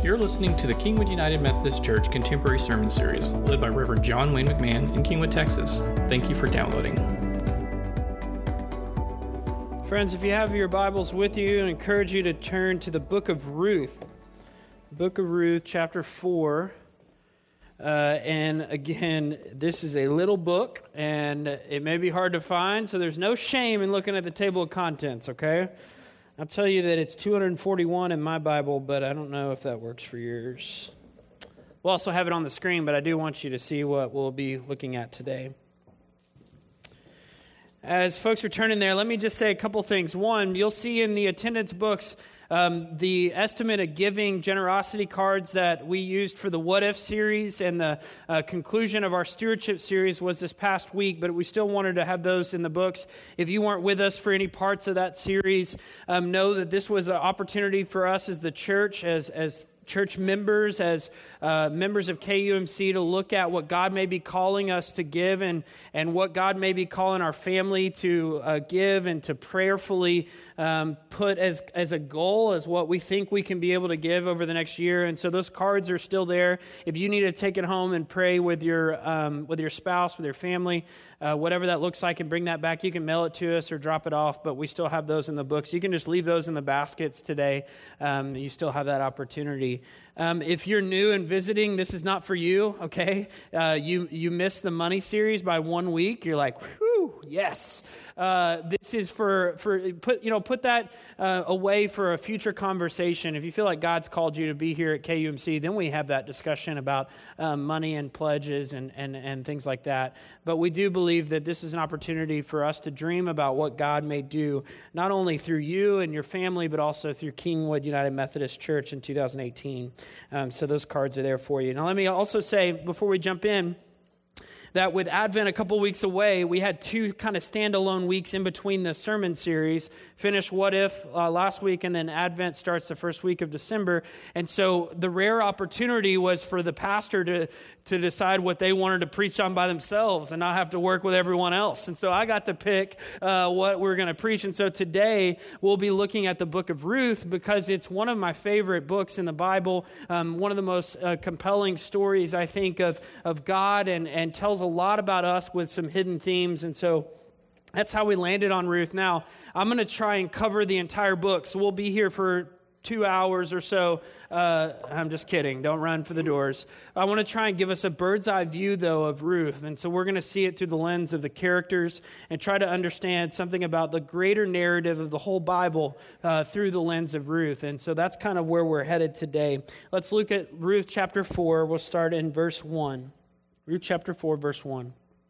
You're listening to the Kingwood United Methodist Church Contemporary Sermon Series, led by Reverend John Wayne McMahon in Kingwood, Texas. Thank you for downloading. Friends, if you have your Bibles with you, I encourage you to turn to the book of Ruth. Book of Ruth, chapter 4. And again, this is a little book, and it may be hard to find, so there's no shame in looking at the table of contents, okay? I'll tell you that it's 241 in my Bible, but I don't know if that works for yours. We'll also have it on the screen, but I do want you to see what we'll be looking at today. As folks are turning there, let me just say a couple things. One, you'll see in the attendance books the estimate of giving generosity cards that we used for the What If series, and the conclusion of our stewardship series was this past week, but we still wanted to have those in the books. If you weren't with us for any parts of that series, know that this was an opportunity for us as the church, as church members, as members of KUMC, to look at what God may be calling us to give, and what God may be calling our family to give, and to prayerfully put as a goal, as what we think we can be able to give over the next year. And so those cards are still there. If you need to take it home and pray with your spouse, with your family, whatever that looks like, and bring that back, you can mail it to us or drop it off, but we still have those in the books. You can just leave those in the baskets today. You still have that opportunity. If you're new and visiting, this is not for you, okay? You missed the money series by 1 week. You're like, whew, yes. This is for put that away for a future conversation. If you feel like God's called you to be here at KUMC, then we have that discussion about money and pledges and things like that. But we do believe that this is an opportunity for us to dream about what God may do, not only through you and your family, but also through Kingwood United Methodist Church in 2018. So those cards are there for you. Now let me also say, before we jump in, that with Advent a couple weeks away, we had two kind of standalone weeks in between the sermon series. Finished What If last week, and then Advent starts the first week of December. And so the rare opportunity was for the pastor to decide what they wanted to preach on by themselves and not have to work with everyone else. And so I got to pick what we're going to preach. And so today we'll be looking at the book of Ruth, because it's one of my favorite books in the Bible, one of the most compelling stories, I think, of God, and tells a lot about us with some hidden themes. And so that's how we landed on Ruth. Now, I'm going to try and cover the entire book, so we'll be here for 2 hours or so. I'm just kidding. Don't run for the doors. I want to try and give us a bird's eye view, though, of Ruth. And so we're going to see it through the lens of the characters and try to understand something about the greater narrative of the whole Bible through the lens of Ruth. And so that's kind of where we're headed today. Let's look at Ruth chapter 4. We'll start in verse 1. Ruth chapter 4, verse 1.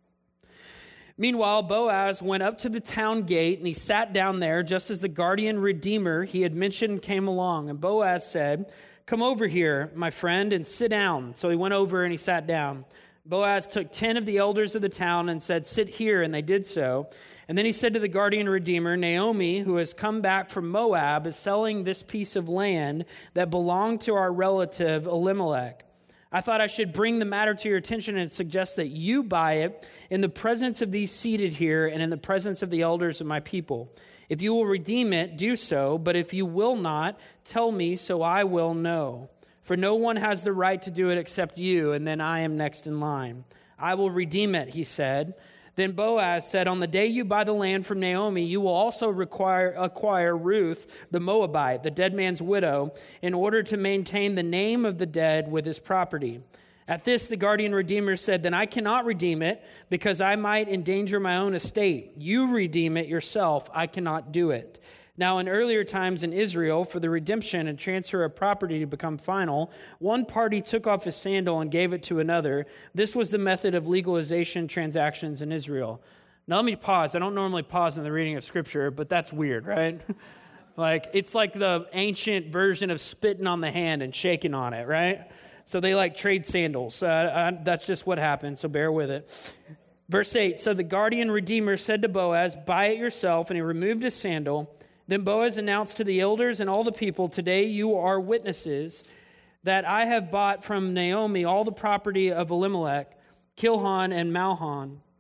Meanwhile, Boaz went up to the town gate, and he sat down there just as the guardian redeemer he had mentioned came along. And Boaz said, "Come over here, my friend, and sit down." So he went over and he sat down. Boaz took 10 of the elders of the town and said, "Sit here," and they did so. And then he said to the guardian redeemer, "Naomi, who has come back from Moab, is selling this piece of land that belonged to our relative Elimelech. I thought I should bring the matter to your attention and suggest that you buy it in the presence of these seated here and in the presence of the elders of my people. If you will redeem it, do so, but if you will not, tell me so I will know. For no one has the right to do it except you, and then I am next in line." "I will redeem it," he said. Then Boaz said, "On the day you buy the land from Naomi, you will also acquire Ruth, the Moabite, the dead man's widow, in order to maintain the name of the dead with his property." At this, the guardian redeemer said, "Then I cannot redeem it, because I might endanger my own estate. You redeem it yourself. I cannot do it." Now, in earlier times in Israel, for the redemption and transfer of property to become final, one party took off his sandal and gave it to another. This was the method of legalization transactions in Israel. Now, let me pause. I don't normally pause in the reading of Scripture, but that's weird, right? It's like the ancient version of spitting on the hand and shaking on it, right? So they trade sandals. That's just what happened, so bear with it. Verse 8, so the guardian redeemer said to Boaz, "Buy it yourself," and he removed his sandal. Then Boaz announced to the elders and all the people, "Today you are witnesses that I have bought from Naomi all the property of Elimelech, Chilion, and Mahlon.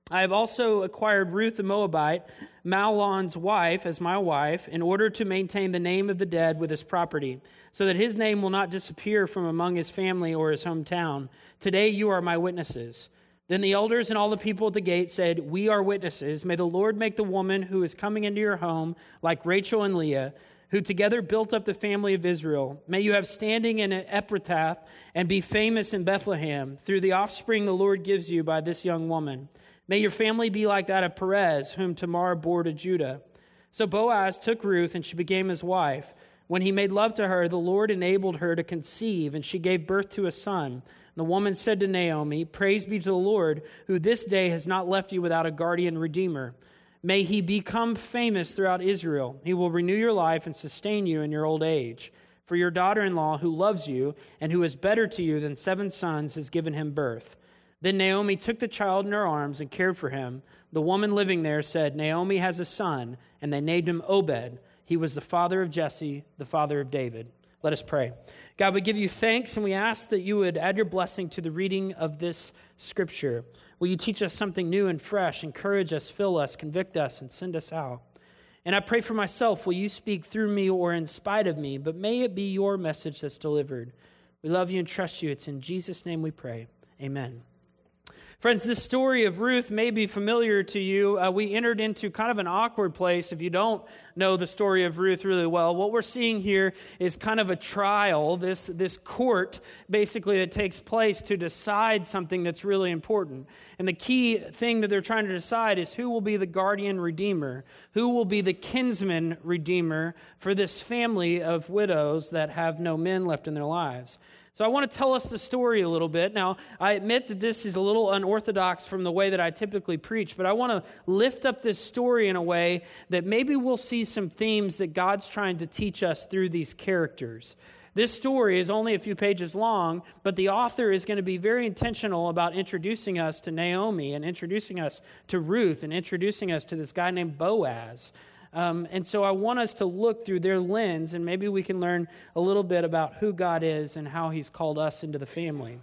I have also acquired Ruth the Moabite, Mahlon's wife, as my wife, in order to maintain the name of the dead with his property, so that his name will not disappear from among his family or his hometown. Today you are my witnesses." Then the elders and all the people at the gate said, "We are witnesses. May the Lord make the woman who is coming into your home like Rachel and Leah, who together built up the family of Israel. May you have standing in Ephrathah and be famous in Bethlehem through the offspring the Lord gives you by this young woman. May your family be like that of Perez, whom Tamar bore to Judah." So Boaz took Ruth, and she became his wife. When he made love to her, the Lord enabled her to conceive, and she gave birth to a son. The woman said to Naomi, "Praise be to the Lord, who this day has not left you without a guardian redeemer. May he become famous throughout Israel. He will renew your life and sustain you in your old age. For your daughter-in-law, who loves you and who is better to you than 7 sons, has given him birth." Then Naomi took the child in her arms and cared for him. The woman living there said, "Naomi has a son," and they named him Obed. He was the father of Jesse, the father of David. Let us pray. God, we give you thanks, and we ask that you would add your blessing to the reading of this scripture. Will you teach us something new and fresh, encourage us, fill us, convict us, and send us out? And I pray for myself, will you speak through me or in spite of me, but may it be your message that's delivered. We love you and trust you. It's in Jesus' name we pray. Amen. Friends, this story of Ruth may be familiar to you. We entered into kind of an awkward place if you don't know the story of Ruth really well. What we're seeing here is kind of a trial, this court basically that takes place to decide something that's really important. And the key thing that they're trying to decide is who will be the guardian redeemer, who will be the kinsman redeemer for this family of widows that have no men left in their lives. So I want to tell us the story a little bit. Now, I admit that this is a little unorthodox from the way that I typically preach, but I want to lift up this story in a way that maybe we'll see some themes that God's trying to teach us through these characters. This story is only a few pages long, but the author is going to be very intentional about introducing us to Naomi and introducing us to Ruth and introducing us to this guy named Boaz. And so I want us to look through their lens, and maybe we can learn a little bit about who God is and how he's called us into the family.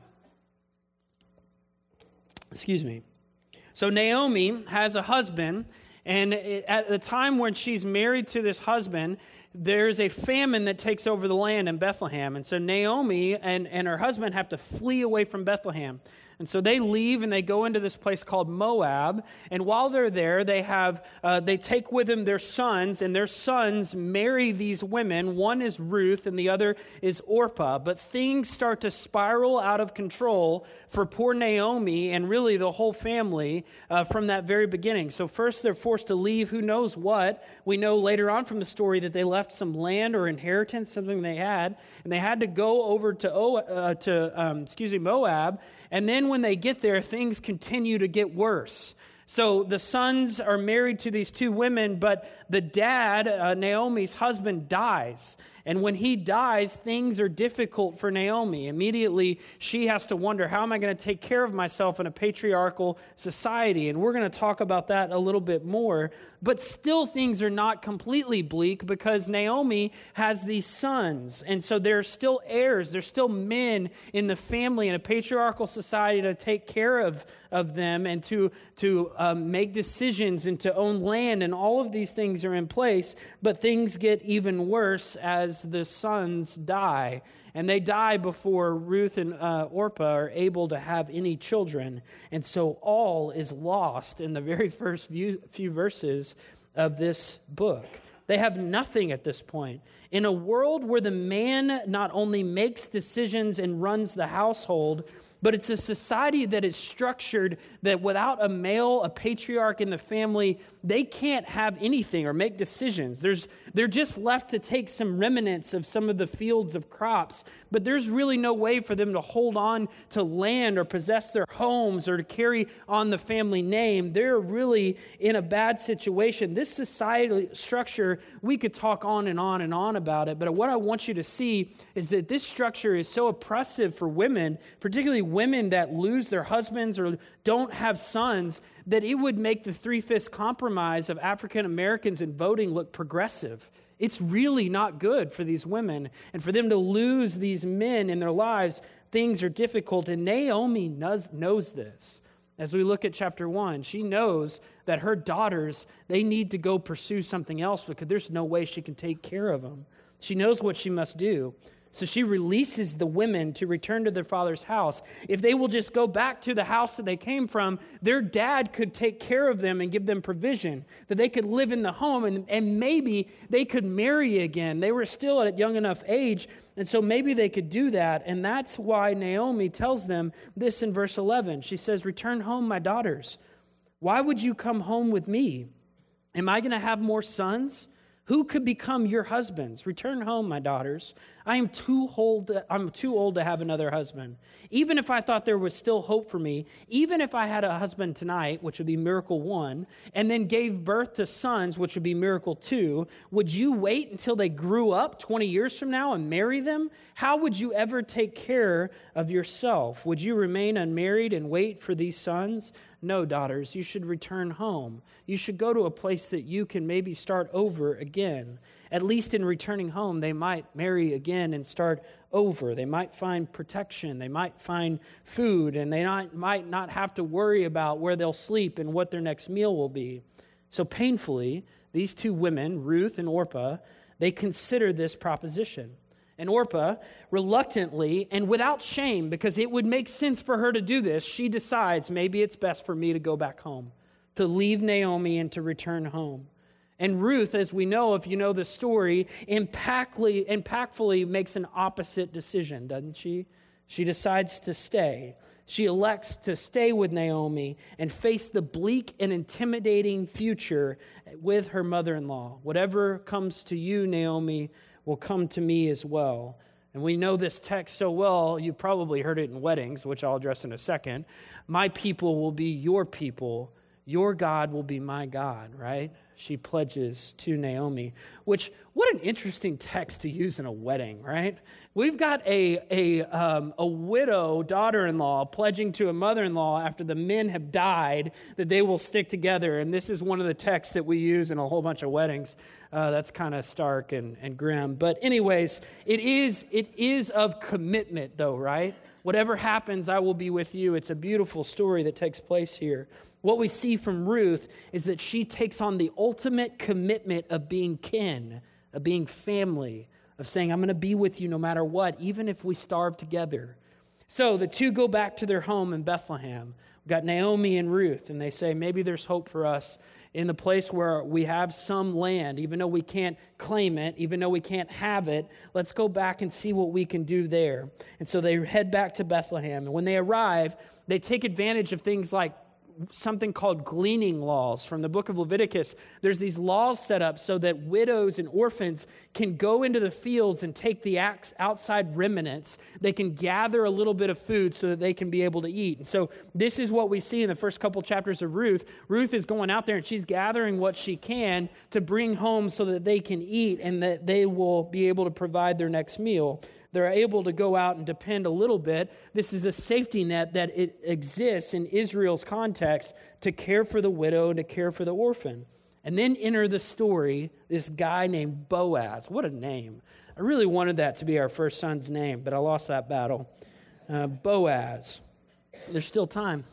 Excuse me. So Naomi has a husband, and at the time when she's married to this husband, there's a famine that takes over the land in Bethlehem. And so Naomi and her husband have to flee away from Bethlehem. And so they leave and they go into this place called Moab. And while they're there, they take with them their sons, and their sons marry these women. One is Ruth and the other is Orpah. But things start to spiral out of control for poor Naomi and really the whole family from that very beginning. So first they're forced to leave who knows what. We know later on from the story that they left some land or inheritance, something they had, and they had to go over to Moab. And then when they get there, things continue to get worse. So the sons are married to these 2 women, but the dad, Naomi's husband, dies. And when he dies, things are difficult for Naomi. Immediately, she has to wonder, how am I going to take care of myself in a patriarchal society? And we're going to talk about that a little bit more. But still, things are not completely bleak because Naomi has these sons. And so there are still heirs. There's still men in the family in a patriarchal society to take care of them and to make decisions and to own land. And all of these things are in place. But things get even worse as the sons die. And they die before Ruth and Orpah are able to have any children. And so all is lost in the very first few verses of this book. They have nothing at this point. In a world where the man not only makes decisions and runs the household, but it's a society that is structured that without a male, a patriarch in the family, they can't have anything or make decisions. They're just left to take some remnants of some of the fields of crops, but there's really no way for them to hold on to land or possess their homes or to carry on the family name. They're really in a bad situation. This society structure, we could talk on and on and on about it, but what I want you to see is that this structure is so oppressive for women, particularly women that lose their husbands or don't have sons, that it would make the 3/5 compromise of African Americans in voting look progressive. It's really not good for these women. And for them to lose these men in their lives, things are difficult. And Naomi knows this. As we look at chapter 1, she knows that her daughters, they need to go pursue something else because there's no way she can take care of them. She knows what she must do. So she releases the women to return to their father's house. If they will just go back to the house that they came from, their dad could take care of them and give them provision, that they could live in the home, and maybe they could marry again. They were still at a young enough age, and so maybe they could do that. And that's why Naomi tells them this in verse 11. She says, "Return home, my daughters. Why would you come home with me? Am I going to have more sons? Who could become your husbands? Return home, my daughters. I'm too old to have another husband. Even if I thought there was still hope for me, even if I had a husband tonight, which would be miracle 1, and then gave birth to sons, which would be miracle 2, would you wait until they grew up 20 years from now and marry them? How would you ever take care of yourself? Would you remain unmarried and wait for these sons? No, daughters, you should return home. You should go to a place that you can maybe start over again. At least in returning home, they might marry again and start over. They might find protection. They might find food, and they might not have to worry about where they'll sleep and what their next meal will be." So painfully, these two women, Ruth and Orpah, they consider this proposition. And Orpah, reluctantly and without shame, because it would make sense for her to do this, she decides maybe it's best for me to go back home, to leave Naomi and to return home. And Ruth, as we know, if you know the story, impactfully makes an opposite decision, doesn't she? She decides to stay. She elects to stay with Naomi and face the bleak and intimidating future with her mother-in-law. Whatever comes to you, Naomi, will come to me as well. And we know this text so well, you probably heard it in weddings, which I'll address in a second. My people will be your people. Your God will be my God, right? She pledges to Naomi, which, what an interesting text to use in a wedding, right? We've got a widow daughter-in-law pledging to a mother-in-law after the men have died that they will stick together. And this is one of the texts that we use in a whole bunch of weddings. That's kind of stark and grim. But anyways, it is of commitment though, right? Whatever happens, I will be with you. It's a beautiful story that takes place here. What we see from Ruth is that she takes on the ultimate commitment of being kin, of being family, of saying, I'm going to be with you no matter what, even if we starve together. So the two go back to their home in Bethlehem. We've got Naomi and Ruth, and they say, maybe there's hope for us in the place where we have some land, even though we can't claim it, even though we can't have it. Let's go back and see what we can do there. And so they head back to Bethlehem. And when they arrive, they take advantage of things like something called gleaning laws from the book of Leviticus. There's these laws set up so that widows and orphans can go into the fields and take the outside remnants. They can gather a little bit of food so that they can be able to eat. And so this is what we see in the first couple chapters of Ruth. Ruth is going out there and she's gathering what she can to bring home so that they can eat and that they will be able to provide their next meal. They're able to go out and depend a little bit. This is a safety net that it exists in Israel's context to care for the widow and to care for the orphan. And then enter the story, this guy named Boaz. What a name. I really wanted that to be our first son's name, but I lost that battle. Boaz. There's still time.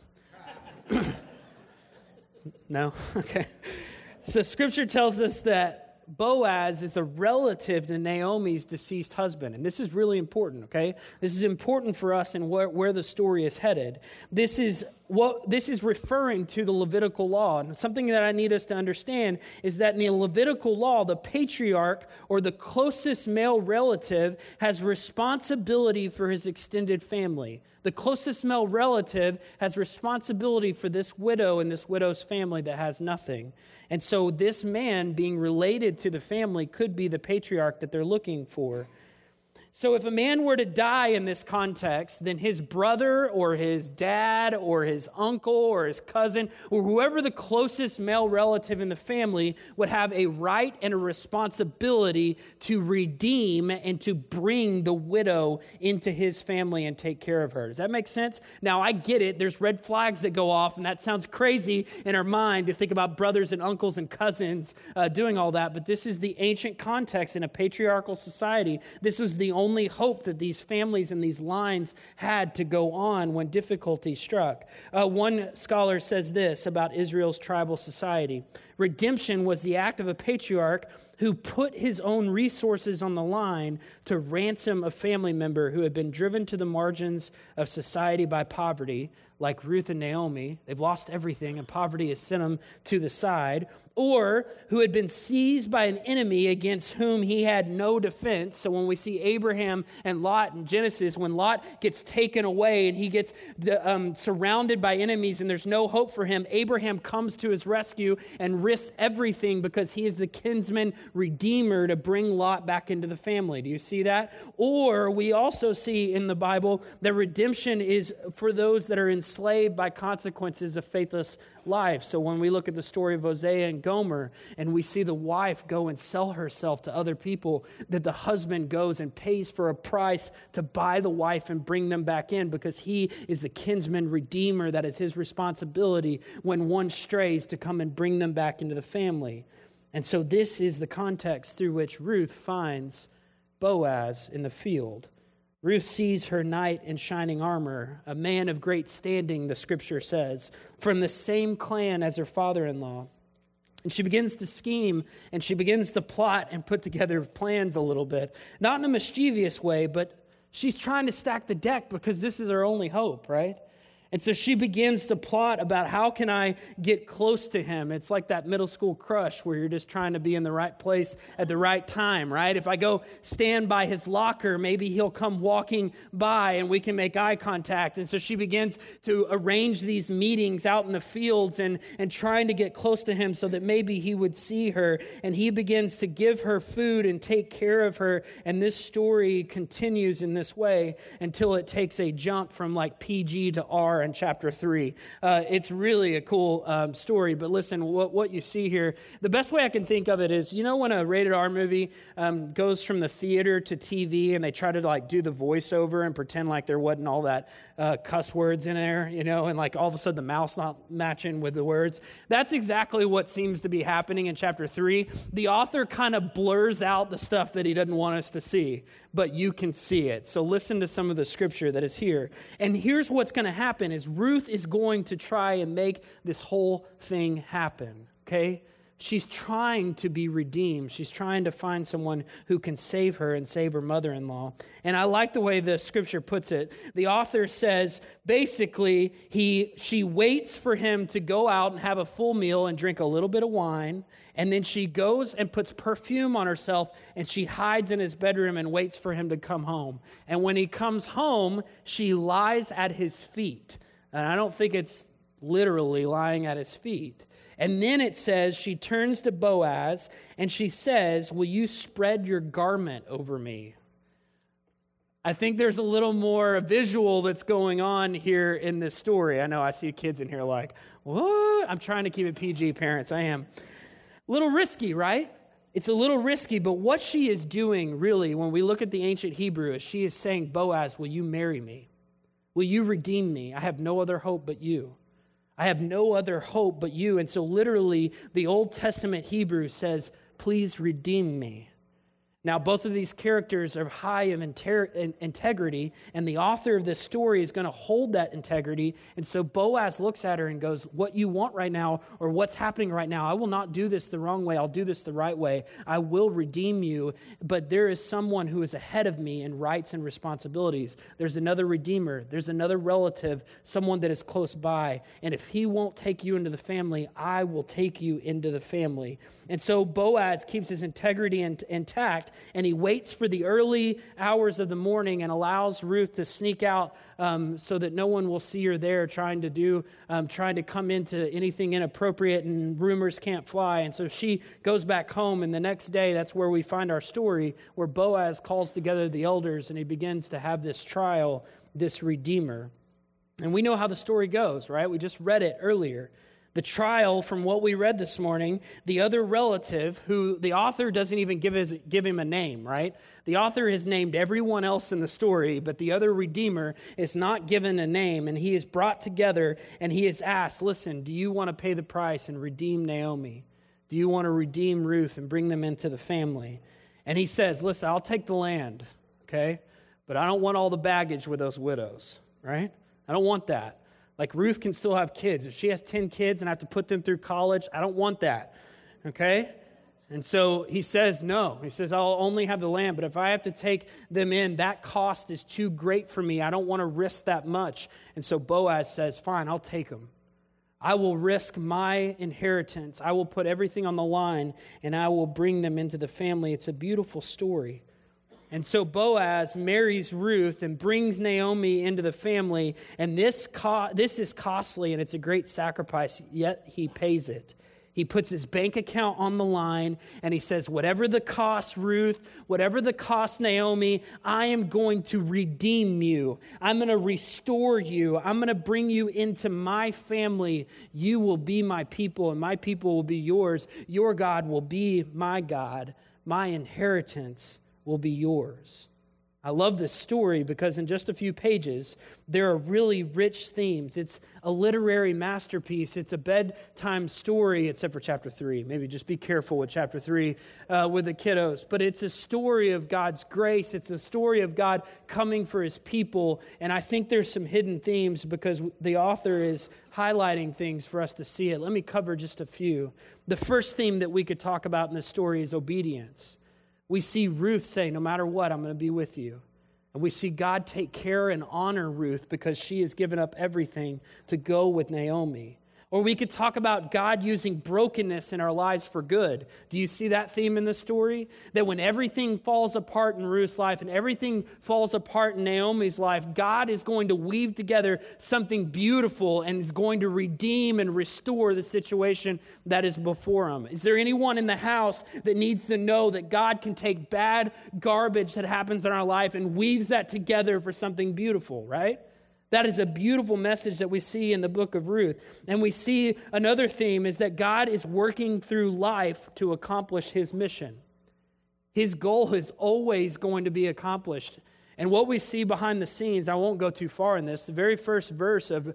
No? Okay. So Scripture tells us that Boaz is a relative to Naomi's deceased husband. And this is really important, okay? This is important for us and where the story is headed. This is referring to the Levitical law. And something that I need us to understand is that in the Levitical law, the patriarch or the closest male relative has responsibility for his extended family. The closest male relative has responsibility for this widow and this widow's family that has nothing. And so this man being related to the family could be the patriarch that they're looking for. So if a man were to die in this context, then his brother or his dad or his uncle or his cousin or whoever the closest male relative in the family would have a right and a responsibility to redeem and to bring the widow into his family and take care of her. Does that make sense? Now, I get it. There's red flags that go off, and that sounds crazy in our mind to think about brothers and uncles and cousins doing all that, but this is the ancient context in a patriarchal society. This was the only hope that these families and these lines had to go on when difficulty struck. One scholar says this about Israel's tribal society: redemption was the act of a patriarch who put his own resources on the line to ransom a family member who had been driven to the margins of society by poverty, like Ruth and Naomi. They've lost everything, and poverty has sent them to the side. Or who had been seized by an enemy against whom he had no defense. So when we see Abraham and Lot in Genesis, when Lot gets taken away and he gets surrounded by enemies and there's no hope for him, Abraham comes to his rescue and risks everything because he is the kinsman redeemer to bring Lot back into the family. Do you see that? Or we also see in the Bible that redemption is for those that are enslaved by consequences of faithless life. So when we look at the story of Hosea and Gomer, and we see the wife go and sell herself to other people, that the husband goes and pays for a price to buy the wife and bring them back in, because he is the kinsman redeemer. That is his responsibility when one strays, to come and bring them back into the family. And so this is the context through which Ruth finds Boaz in the field. Ruth sees her knight in shining armor, a man of great standing, the scripture says, from the same clan as her father-in-law. And she begins to scheme, and she begins to plot and put together plans a little bit. Not in a mischievous way, but she's trying to stack the deck because this is her only hope, right? And so she begins to plot about, how can I get close to him? It's like that middle school crush where you're just trying to be in the right place at the right time, right? If I go stand by his locker, maybe he'll come walking by and we can make eye contact. And so she begins to arrange these meetings out in the fields and trying to get close to him so that maybe he would see her. And he begins to give her food and take care of her. And this story continues in this way until it takes a jump from like PG to R in chapter 3. It's really a cool story, but listen, what you see here, the best way I can think of it is, you know, when a rated R movie goes from the theater to TV and they try to like do the voiceover and pretend like there wasn't all that cuss words in there, you know, and like all of a sudden the mouth's not matching with the words. That's exactly what seems to be happening in chapter 3. The author kind of blurs out the stuff that he doesn't want us to see, but you can see it. So listen to some of the scripture that is here. And here's what's going to happen is Ruth is going to try and make this whole thing happen, okay? She's trying to be redeemed. She's trying to find someone who can save her and save her mother-in-law. And I like the way the scripture puts it. The author says, basically, she waits for him to go out and have a full meal and drink a little bit of wine. And then she goes and puts perfume on herself and she hides in his bedroom and waits for him to come home. And when he comes home, she lies at his feet. And I don't think it's literally lying at his feet. And then it says she turns to Boaz and she says, "Will you spread your garment over me?" I think there's a little more visual that's going on here in this story. I know I see kids in here like, what? I'm trying to keep it PG, parents. I am. A little risky, right? It's a little risky, but what she is doing really, when we look at the ancient Hebrew, is she is saying, Boaz, will you marry me? Will you redeem me? I have no other hope but you. I have no other hope but you. And so literally, the Old Testament Hebrew says, please redeem me. Now, both of these characters are high of integrity, and the author of this story is going to hold that integrity. And so Boaz looks at her and goes, what you want right now, or what's happening right now, I will not do this the wrong way. I'll do this the right way. I will redeem you, but there is someone who is ahead of me in rights and responsibilities. There's another redeemer. There's another relative, someone that is close by. And if he won't take you into the family, I will take you into the family. And so Boaz keeps his integrity intact, and he waits for the early hours of the morning and allows Ruth to sneak out so that no one will see her there trying to come into anything inappropriate, and rumors can't fly. And so she goes back home, and the next day, that's where we find our story, where Boaz calls together the elders and he begins to have this trial, this redeemer. And we know how the story goes, right? We just read it earlier. The trial, from what we read this morning, the other relative, who the author doesn't even give him a name, right? The author has named everyone else in the story, but the other redeemer is not given a name, and he is brought together, and he is asked, listen, do you want to pay the price and redeem Naomi? Do you want to redeem Ruth and bring them into the family? And he says, listen, I'll take the land. okay? But I don't want all the baggage with those widows, right? I don't want that. Like Ruth can still have kids. If she has 10 kids and I have to put them through college, I don't want that, okay? And so he says no. He says, I'll only have the land, but if I have to take them in, that cost is too great for me. I don't want to risk that much. And so Boaz says, fine, I'll take them. I will risk my inheritance. I will put everything on the line, and I will bring them into the family. It's a beautiful story. And so Boaz marries Ruth and brings Naomi into the family, and this is costly, and it's a great sacrifice, yet he pays it. He puts his bank account on the line, and he says, whatever the cost, Ruth, whatever the cost, Naomi, I am going to redeem you. I'm going to restore you. I'm going to bring you into my family. You will be my people, and my people will be yours. Your God will be my God. My inheritance will be yours. I love this story because in just a few pages, there are really rich themes. It's a literary masterpiece. It's a bedtime story, except for chapter 3. Maybe just be careful with chapter 3 with the kiddos. But it's a story of God's grace. It's a story of God coming for his people. And I think there's some hidden themes because the author is highlighting things for us to see it. Let me cover just a few. The first theme that we could talk about in this story is obedience. We see Ruth say, no matter what, I'm going to be with you. And we see God take care and honor Ruth because she has given up everything to go with Naomi. Or we could talk about God using brokenness in our lives for good. Do you see that theme in the story? That when everything falls apart in Ruth's life and everything falls apart in Naomi's life, God is going to weave together something beautiful and is going to redeem and restore the situation that is before him. Is there anyone in the house that needs to know that God can take bad garbage that happens in our life and weaves that together for something beautiful, right? That is a beautiful message that we see in the book of Ruth. And we see another theme is that God is working through life to accomplish his mission. His goal is always going to be accomplished. And what we see behind the scenes, I won't go too far in this, the very first verse of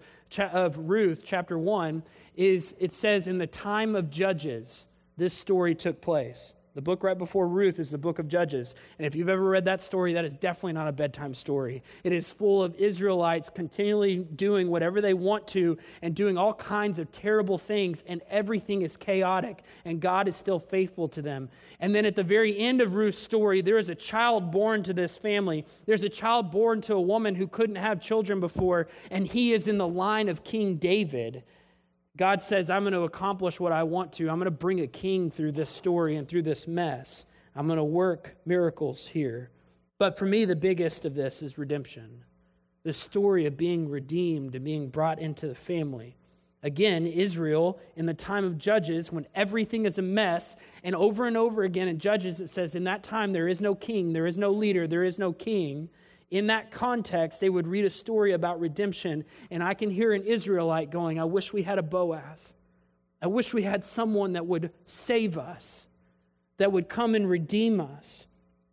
Ruth, chapter 1, is it says, in the time of Judges, this story took place. The book right before Ruth is the book of Judges. And if you've ever read that story, that is definitely not a bedtime story. It is full of Israelites continually doing whatever they want to and doing all kinds of terrible things, and everything is chaotic, and God is still faithful to them. And then at the very end of Ruth's story, there is a child born to this family. There's a child born to a woman who couldn't have children before, and he is in the line of King David. God says, I'm going to accomplish what I want to. I'm going to bring a king through this story and through this mess. I'm going to work miracles here. But for me, the biggest of this is redemption. The story of being redeemed and being brought into the family. Again, Israel, in the time of Judges, when everything is a mess, and over again in Judges, it says, in that time there is no king, there is no leader, there is no king. In that context, they would read a story about redemption, and I can hear an Israelite going, I wish we had a Boaz. I wish we had someone that would save us, that would come and redeem us.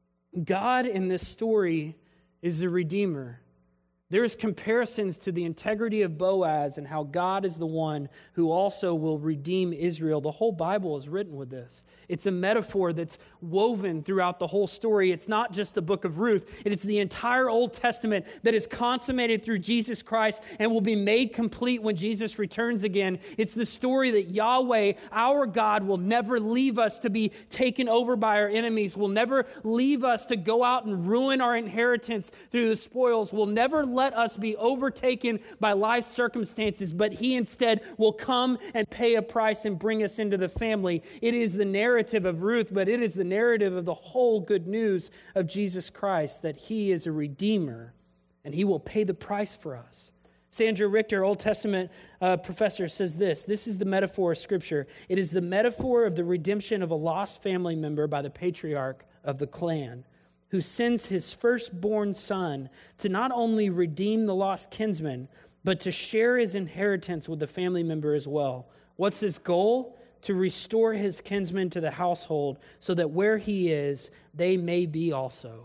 God in this story is the Redeemer. There's comparisons to the integrity of Boaz and how God is the one who also will redeem Israel. The whole Bible is written with this. It's a metaphor that's woven throughout the whole story. It's not just the book of Ruth. It is the entire Old Testament that is consummated through Jesus Christ and will be made complete when Jesus returns again. It's the story that Yahweh, our God, will never leave us to be taken over by our enemies, will never leave us to go out and ruin our inheritance through the spoils, will never let us be overtaken by life's circumstances, but he instead will come and pay a price and bring us into the family. It is the narrative of Ruth, but it is the narrative of the whole good news of Jesus Christ, that he is a redeemer and he will pay the price for us. Sandra Richter, Old Testament professor, says this is the metaphor of Scripture. It is the metaphor of the redemption of a lost family member by the patriarch of the clan, who sends his firstborn son to not only redeem the lost kinsman, but to share his inheritance with the family member as well. What's his goal? To restore his kinsman to the household so that where he is, they may be also.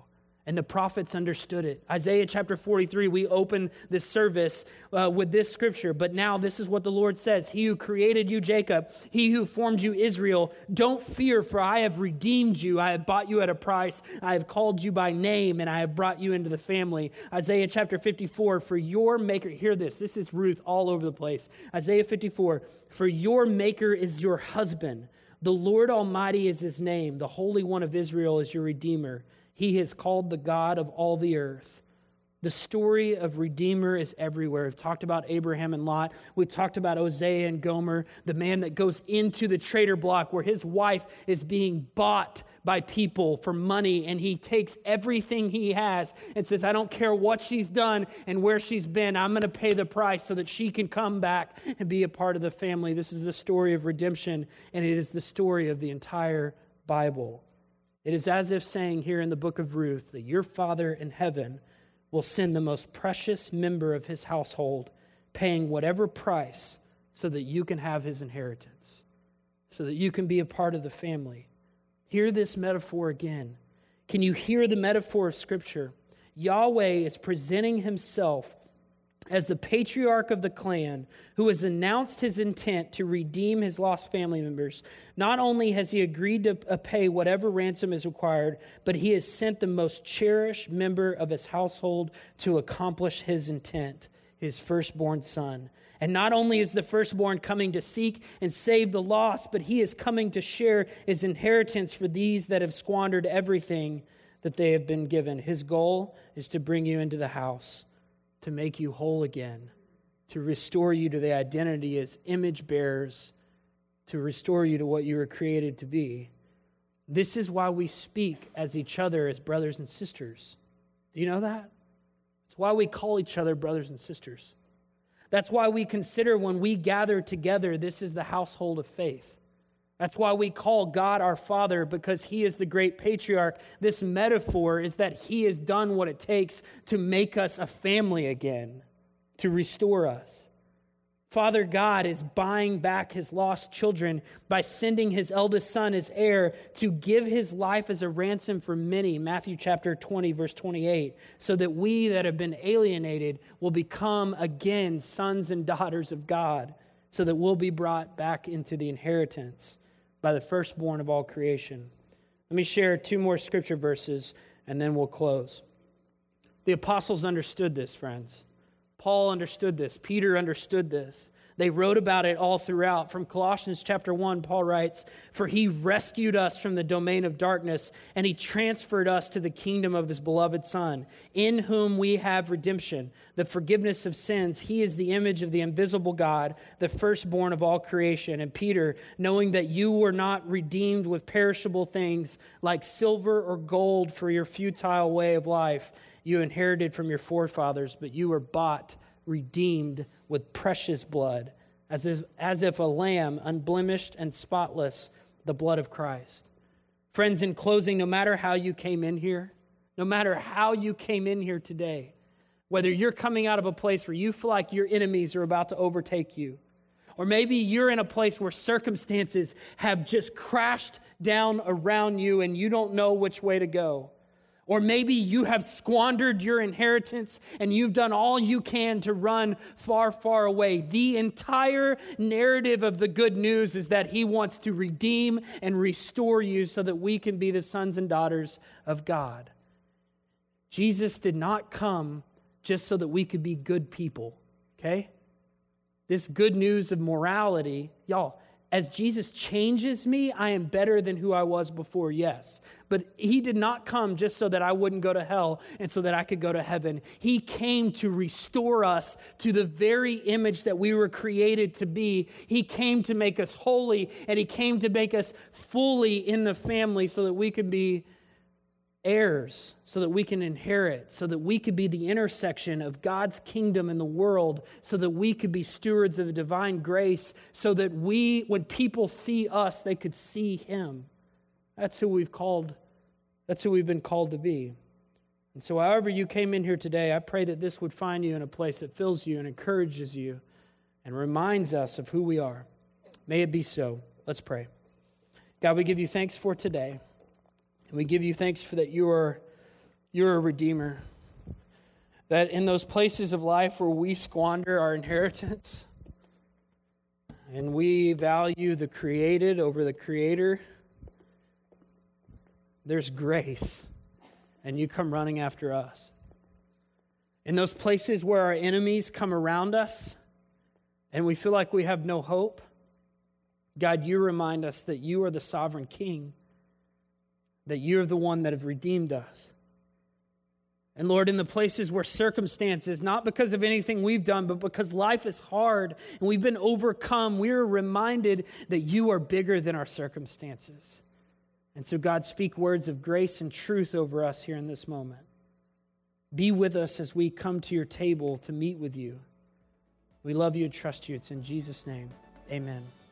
And the prophets understood it. Isaiah chapter 43, we open this service with this scripture. But now this is what the Lord says. He who created you, Jacob, he who formed you, Israel, don't fear, for I have redeemed you. I have bought you at a price. I have called you by name, and I have brought you into the family. Isaiah chapter 54, for your maker, hear this. This is Ruth all over the place. Isaiah 54, for your maker is your husband. The Lord Almighty is his name. The Holy One of Israel is your Redeemer. He is called the God of all the earth. The story of Redeemer is everywhere. We've talked about Abraham and Lot. We've talked about Hosea and Gomer, the man that goes into the trader block where his wife is being bought by people for money, and he takes everything he has and says, I don't care what she's done and where she's been. I'm going to pay the price so that she can come back and be a part of the family. This is the story of redemption, and it is the story of the entire Bible. It is as if saying here in the book of Ruth that your Father in heaven will send the most precious member of his household, paying whatever price so that you can have his inheritance, so that you can be a part of the family. Hear this metaphor again. Can you hear the metaphor of Scripture? Yahweh is presenting himself as the patriarch of the clan who has announced his intent to redeem his lost family members. Not only has he agreed to pay whatever ransom is required, but he has sent the most cherished member of his household to accomplish his intent, his firstborn son. And not only is the firstborn coming to seek and save the lost, but he is coming to share his inheritance for these that have squandered everything that they have been given. His goal is to bring you into the house, to make you whole again, to restore you to the identity as image bearers, to restore you to what you were created to be. This is why we speak as each other as brothers and sisters. Do you know that? It's why we call each other brothers and sisters. That's why we consider when we gather together, this is the household of faith. That's why we call God our Father, because he is the great patriarch. This metaphor is that he has done what it takes to make us a family again, to restore us. Father God is buying back his lost children by sending his eldest son as heir to give his life as a ransom for many, Matthew chapter 20, verse 28, so that we that have been alienated will become again sons and daughters of God, so that we'll be brought back into the inheritance by the firstborn of all creation. Let me share two more scripture verses, and then we'll close. The apostles understood this, friends. Paul understood this. Peter understood this. They wrote about it all throughout. From Colossians chapter 1, Paul writes, for he rescued us from the domain of darkness, and he transferred us to the kingdom of his beloved Son, in whom we have redemption, the forgiveness of sins. He is the image of the invisible God, the firstborn of all creation. And Peter, knowing that you were not redeemed with perishable things like silver or gold for your futile way of life, you inherited from your forefathers, but you were bought, redeemed with precious blood, as if a lamb, unblemished and spotless, the blood of Christ. Friends, in closing, no matter how you came in here, today, whether you're coming out of a place where you feel like your enemies are about to overtake you, or maybe you're in a place where circumstances have just crashed down around you and you don't know which way to go. Or maybe you have squandered your inheritance and you've done all you can to run far, far away. The entire narrative of the good news is that he wants to redeem and restore you so that we can be the sons and daughters of God. Jesus did not come just so that we could be good people, okay? This good news of morality, y'all, as Jesus changes me, I am better than who I was before, yes. But he did not come just so that I wouldn't go to hell and so that I could go to heaven. He came to restore us to the very image that we were created to be. He came to make us holy, and he came to make us fully in the family so that we could be heirs, so that we can inherit, so that we could be the intersection of God's kingdom in the world, so that we could be stewards of the divine grace, so that we, when people see us, they could see him. That's who we've been called to be. And so however you came in here today, I pray that this would find you in a place that fills you and encourages you and reminds us of who we are. May it be so. Let's pray. God, we give you thanks for today. And we give you thanks for that you are You're a redeemer. That in those places of life where we squander our inheritance and we value the created over the Creator, there's grace, and you come running after us. In those places where our enemies come around us and we feel like we have no hope, God, you remind us that you are the sovereign King, that you're the one that have redeemed us. And Lord, in the places where circumstances, not because of anything we've done, but because life is hard and we've been overcome, we are reminded that you are bigger than our circumstances. And so, God, speak words of grace and truth over us here in this moment. Be with us as we come to your table to meet with you. We love you and trust you. It's in Jesus' name. Amen.